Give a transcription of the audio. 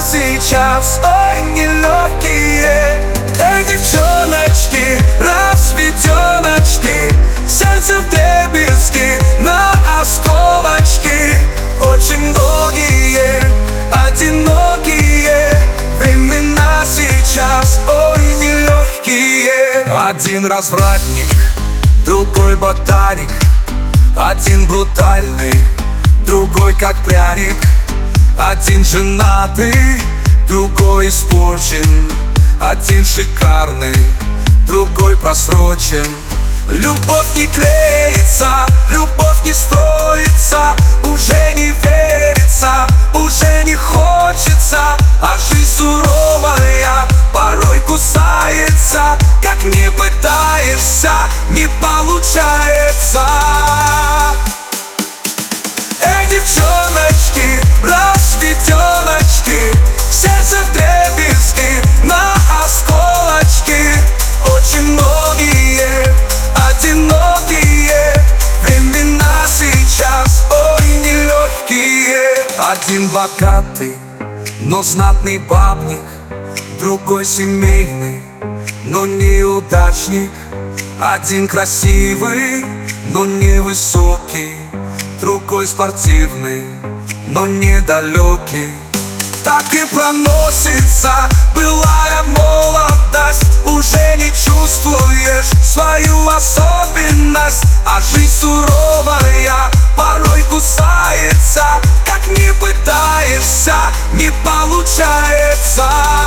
сейчас, ой, нелегкие. Эй, девчоночки, разведеночки, сердце вдребезги на осколочки. Очень многие, одинокие времена сейчас, ой, нелегкие. Один развратник, другой ботаник, один брутальный, другой как пряник. Один женатый, другой испорчен, один шикарный, другой просрочен. Любовь не клеится, любовь не строится, уже не верится, уже не хочется. А жизнь суровая порой кусается, как не пытаешься, не получается. Эй, девчоночки, разведеночки, сердце вдребезги на осколочки. Очень многие, одинокие времена сейчас, ой, нелегкие. Один богатый, но знатный бабник, другой семейный, но неудачник. Один красивый, но невысокий, другой спортивный, но недалекий. Так и проносится былая молодость, уже не чувствуешь свою особенность. А жизнь суровая порой кусается, как не пытаешься, не получается.